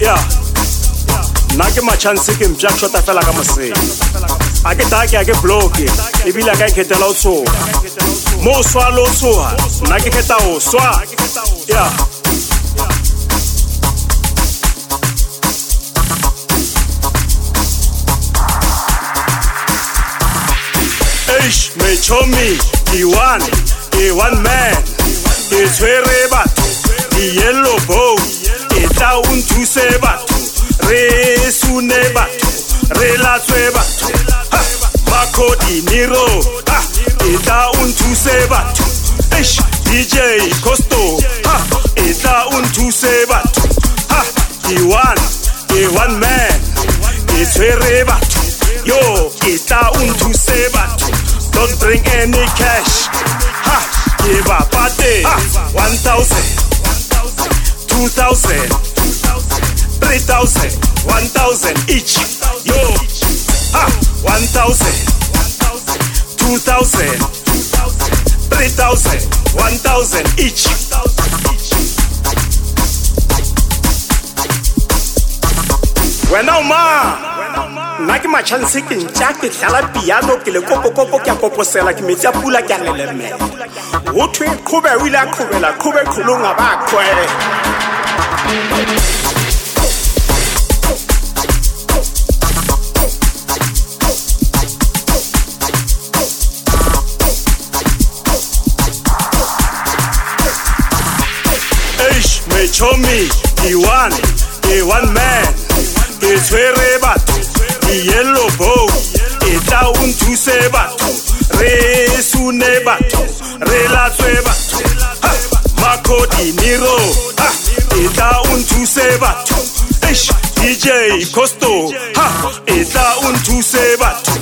Yeah. Nna ke matšhanse ke mpša shota fela ka moseng a ke take a ke bloke ebile a ka ikgethela o tshoga mo o swa le o tshoga nna ke kgetha o swa. Yeah. Eish me chomi one man ke tshwere batho di yellow bow e tla o nthuse batho re sune batho re latswe batho makodi niro e tla o nthuse batho. Eish DJ Costo e tla o nthuse batho ke one man ke tshwere batho yo e tla o nthuse batho. Don't bring any cash. Give a party. 1,000, 2,000, 3,000, 1,000 each. Yo. 1,000, 2,000, 3,000, 1,000 each. When I'm nna ke matšhanse ke ntša ke tlala piano ke le kokokoko ke a koposela ke metsi a pula ke a lelemela go thwe kgobe o ile a kgobela kgobe kgolong a ba kwe. Eish me chomi ke one man ke tshwere batho yellow bow e tla o nthuse batho re sune batho re latswe batho makodi niro e tla o nthuse batho. Eish DJ Costo e tla o nthuse batho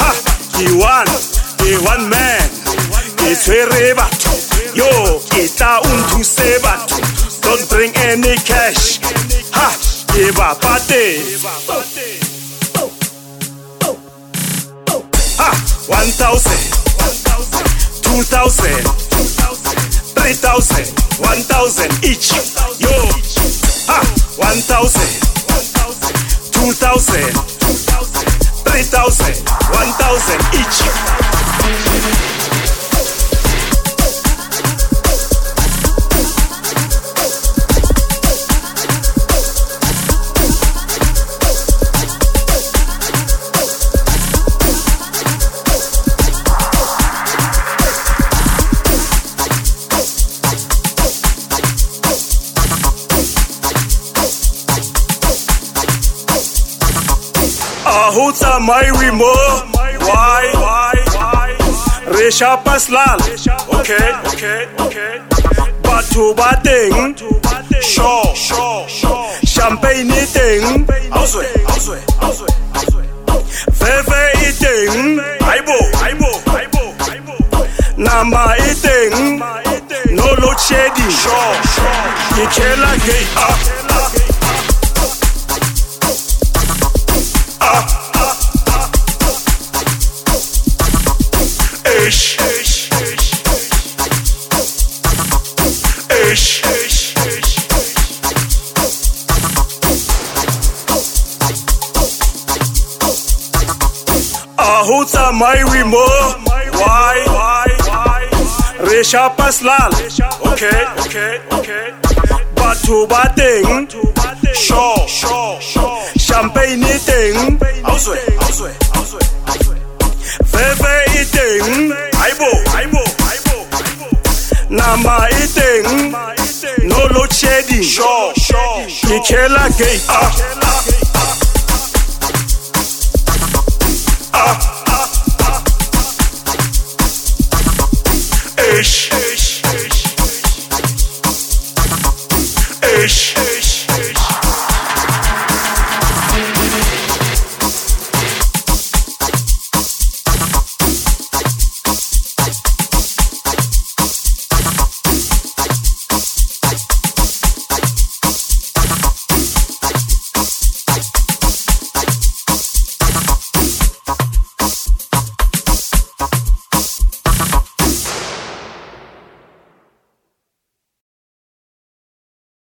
ke one man ke tshwere batho yo e tla o nthuse batho. Don't bring any cash. Give a party. 1,000, 2,000, 3,000, 1,000 each. Yo. 1,000, 2,000, 3,000, 1,000 each. Ahutsa my remote. Why? Resha paslal. Okay. Batu bateng. Show. Champagne eating. Auswe. Veve eating. Aibo. Nama eating. No load shedding. Show. Yikela gate. Ahutsa my remote. Why? Resha paslal. Okay. Batu bateng. Show. Champagne eating. Auswe. Veve eating. Aibo. Nama eating. No load shedding. Show. Yikela gate.